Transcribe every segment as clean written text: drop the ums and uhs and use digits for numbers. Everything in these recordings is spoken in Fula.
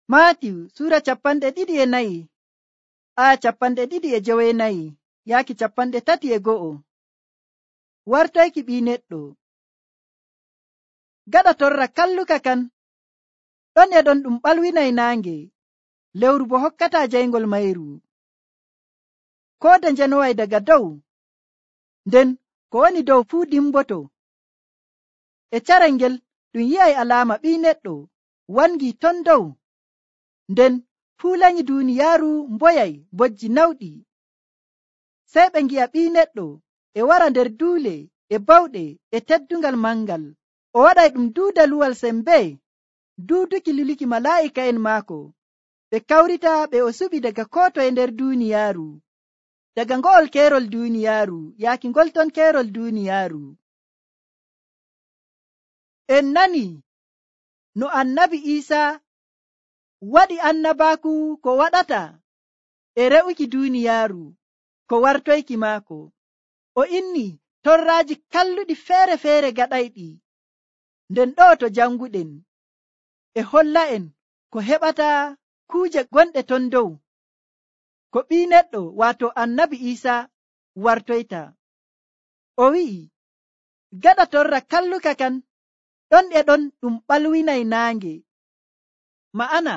Maatiw sura 24 aya 24 yaaki 31. Wartoyki ɓii neɗɗo. Gaɗa torra kalluka kan ɗon e ɗon ɗum ɓalwinay naange, lewru bo hokkata jayngol mayru. Koode njanoway daga dow, nden ko woni dow fuu dimboto. E carel ngel ɗum yi'ay alaama ɓii neɗɗo wangi ton dow, nden fuulanyi duuniyaaru mboyay bojji nawɗi. Sey ɓe ngi'a ɓii neɗɗo e wara nder duule e bawɗe e teddungal mangal, o waɗay ɗum duuda luwal sembe, duuduki luluki malaa'ika'en maako. Ɓe kawrita ɓe o suɓi daga koto e nder duuniyaaru, daga ngo'ol keerol duuniyaaru yaaki ngol ton keerol duuniyaaru. En nani no annabi Iisaa waɗi annabaaku ko waɗata e re'uki duuniyaaru ko wartoyki maako. O inni torraaji kalluɗi feere-feere gaɗayɗi, nden ɗo to janguɗen e holla en ko heɓata kuuje gonɗe ton dow, ko ɓii neɗɗo waato annabi Iisaa wartoyta. O wi'i gaɗa torra kalluka kan ɗon e ɗon ɗum ɓalwinay naange, ma'ana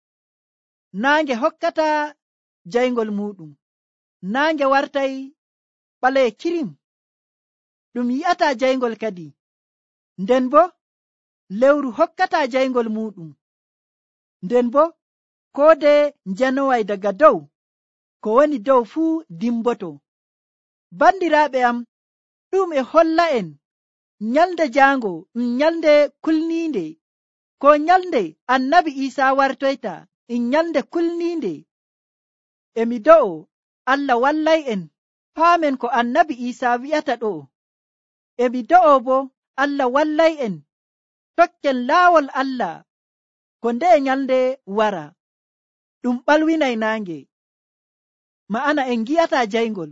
naange hokkata jayngol muɗum. Naange wartay ɓalee kirim, ɗum yi'ata jayngol kadi, nden bo lewru hokkata jayngol muɗum, nden bo koode njanoway daga dow, ko woni dow fuu dimboto. Bandiraaɓe am, ɗum e holla en nyalde jaango ɗum nyalde kulniinde, ko nyalde annabi Iisaa wartoyta ɗum nyalde kulniinde. Emi do'o Allah wallay en paamen ko annabi Iisaa wi'ata ɗo. Emi do'o bo Allah wallay en tokken laawol Allah ko nde nyalde wara. Ɗum ɓalwinay naange, ma'ana en gi'ata jayngol.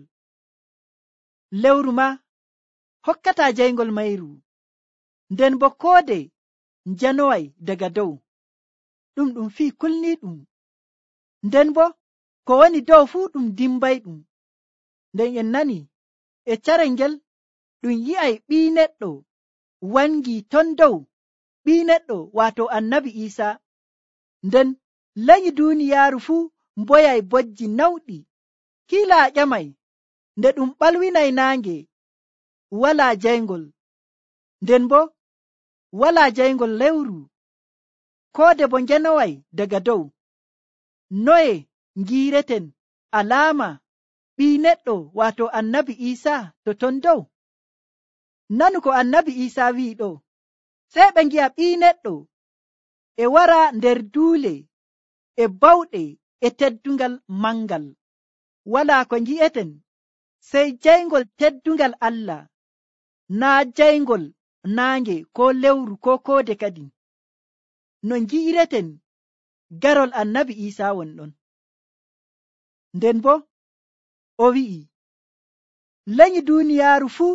Lewru ma hokkata jayngol mayru, nden bo koode njanoway daga dow, ɗum fii kulni ɗum, nden bo ko woni dow fuu ɗum dimbay ɗum. Nden en nani e carel ngel ɗum yi'ay ɓii neɗɗo wangi ton dow, ɓii neɗɗo waato annabi Iisaa, nden lanyi duuniyaaru fuu mboyay bojji nawɗi. Kiila a ƴamay nde ɗum ɓalwinay naange walaa jayngol, nden bo walaa jayngol lewru, koode bo njanoway daga dow. Noye ngiireten alaama ɓii neɗɗo waato annabi Iisaa to ton dow? Nanu ko annabi Iisaa wi'i ɗo, sey ɓe ngi'a ɓii neɗɗo e wara nder duule e bawɗe e teddungal mangal. Walaa ko ngi'eten sey jayngol teddungal Allah, naa jayngol naange ko lewru ko koode kadi. No ngi'ireten garol annabi Iisaa wonɗon. Nden bo o wi'i lanyi duuniyaaru fuu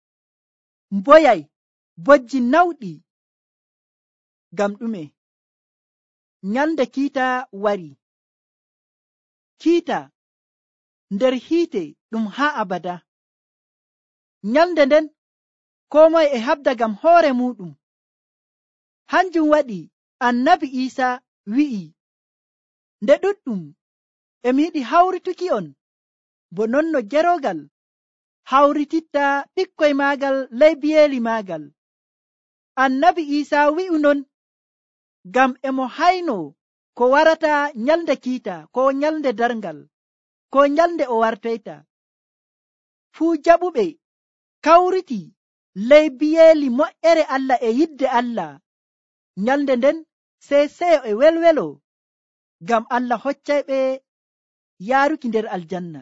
mboyay bojji nawɗi. Ngam ɗume? Nyalde kiita wari, kiita nder hiite ɗum haa abada. Nyalde nden ko moye e habda ngam hoore muɗum. Hanjum waɗi annabi Iisaa wi'i, nde ɗuɗɗum emi yiɗi hawrituki on bo nonno gerogal hawrititta ɓikkoy maagal ley biyeeli maagal. Annabi Iisaa wi'u non ngam emo hayno ko warata nyalde kiita, ko nyalde darngal, ko nyalde o wartoyta. Fuu jaɓuɓe kawriti ley biyeeli moƴƴere Allah e yidde Allah. Nyalde nden sey seyo e welwelo, ngam Allah hoccayɓe yaaruki nder aljanna.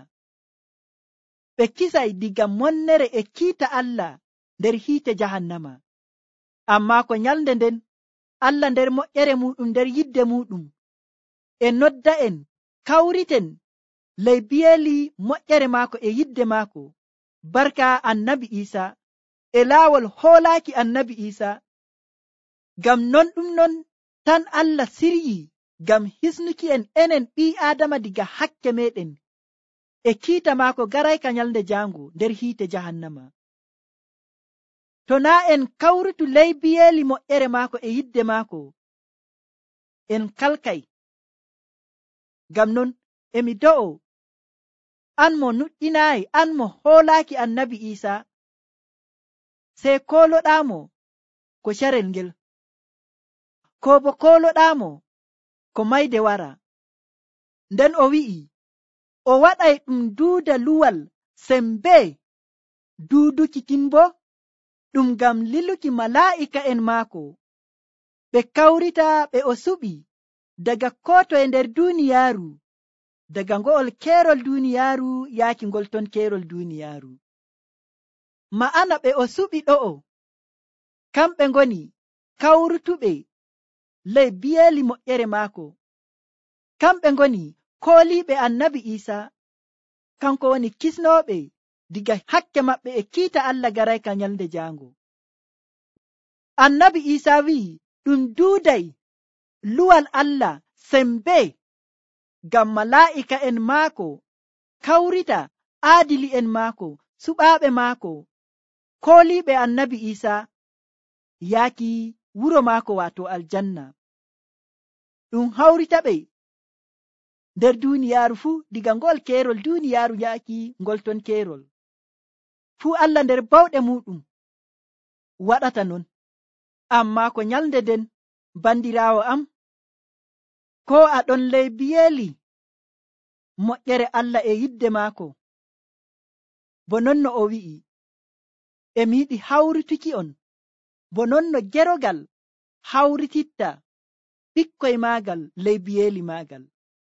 Ɓe kisay diga monnere e kiita Allah nder hiite jahannama. Ammaa ko nyalde nden Allah nder moƴƴere muɗum, nder yidde muɗum, e nodda en kawriten ley biyeeli moƴƴere maako e yidde maako, barka annabi Iisaa e laawol hoolaaki annabi Iisaa. Ngam non ɗum non tan Allah siryi ngam hisnuki en enen ɓi adama diga hakke meɗen e kiita maako garayka nyalde jango nder hiite jahannama. To na en kawrutu ley biyeeli moƴƴere maako e yidde maako, en kalkay. Ngam non emi do'o an mo nuɗɗinaayi, an mo hoolaaki annabi Isa, sey koloɗaamo ko carel ngel, ko bo koloɗaamo ko mayde wara. Nden o wi'i o waɗay ɗum duuda luwal sembe, duuduki kin bo ɗum ngam liluki malaa'ika en maako ɓe kawrita ɓe o suɓi daga koto e nder duniyaaru, daga ngo'ol keerol duniyaaru yaaki ngol ton keerol duniyaaru. Ma'ana ɓe o suɓi ɗo'o kamɓe ngoni kawrutuɓe ley biyeeli moƴƴere maako, kamɓe ngoni kooliiɓe annabi Isa, kanko woni kisnooɓe diga hakke maɓɓe e kiita Allah garayka nyalde jango. Annabi Isa wi'i ɗum duuday luwal Allah sembe ngam malaa'ika en maako kawrita aadili en maako, suɓaaɓe maako, kooliiɓe annabi Isa yaaki wuro maako wato aljanna. Ɗum hawrita ɓe nder duniyaaru fuu, diga ngol keerol duniyaaru yaaki ngol ton keerol fuu. Allah nder bawɗe muɗum waɗata non. Amma ko nyalde den bandiraawo am, ko aɗon ley biyeeli moƴƴere Allah e yidde maako, bo nonno o wi'i emi yiɗi hawrituki on, bo nonno gerogal hawrititta ɓikkoy maagal ley biyeeli maagal.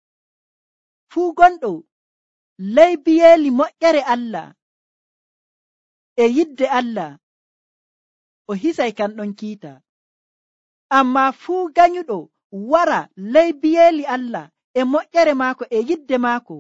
Fuu gonɗo ley biyeeli moƴƴere Allah e yidde Allah o hisay kan ɗon kiita. Amma fuu ganyuɗo wara ley biyeeli Allah e moƴƴere maako e yidde maako,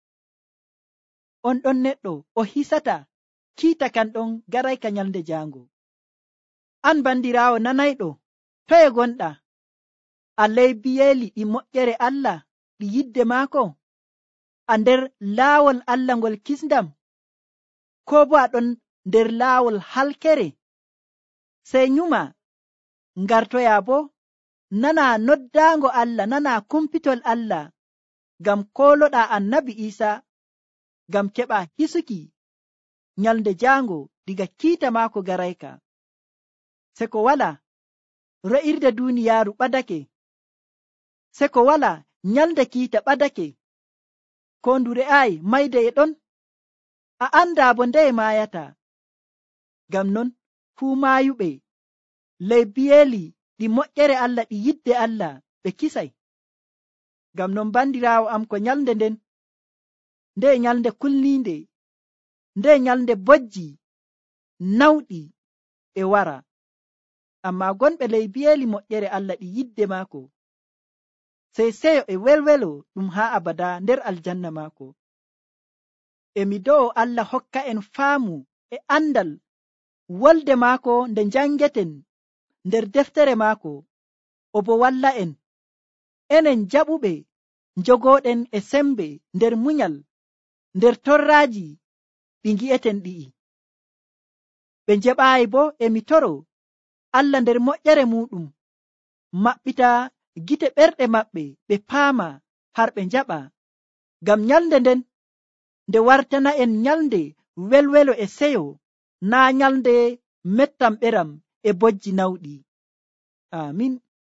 on ɗon neɗɗo o hisata kiita kan ɗon garayka nyalde jango. An bandiraawo nanayɗo, toye gonɗa? A ley biyeeli ɗi moƴƴere Allah ɗi yidde maako, a nder laawol Allah ngol kisndam, ko bo aɗon nder laawol halkere? Sey nyuma ngartoya bo nana noddaango Allah, nana kumpitol Allah ngam koloɗa annabi Isa, ngam keɓa hisuki nyalde jango diga kiita maako garayka. Se ko wala re'irde duniyaaru ɓadake, se ko wala nyalde kiita ɓadake, ko ndu re'ayi mayde e ɗon, a anda bo nde mayata. Ngam non fuu maayuɓe ley biyeeli ɗi moƴƴere Allah ɗi yidde Allah ɓe kisay. Ngam non bandiraawo am, ko nyalde nden nde nyalde kulniinde, nde nyalde bojji nawɗi e wara. Amma gonɓe ley biyeeli moƴƴere Allah ɗi yidde maako, sey seyo e welwelo ɗum haa abada nder aljanna maako. Emi do'o Allah hokka en faamu e andal wolde maako nde jangeten nder deftere maako, o bo walla en enen jaɓuɓe jogoɗen e sembe nder munyal nder torraaji ɗi ngi'eten ɗi'i. Ɓe njeɓaayi bo emi toro Allah nder moƴƴere muɗum maɓɓita gite ɓerɗe maɓɓe, ɓe paama har ɓe njaɓa, ngam nyalde nden nde wartana en nyalde welwelo e seyo, naa nyalde mettam ɓeram e bojji nawɗi. Amin.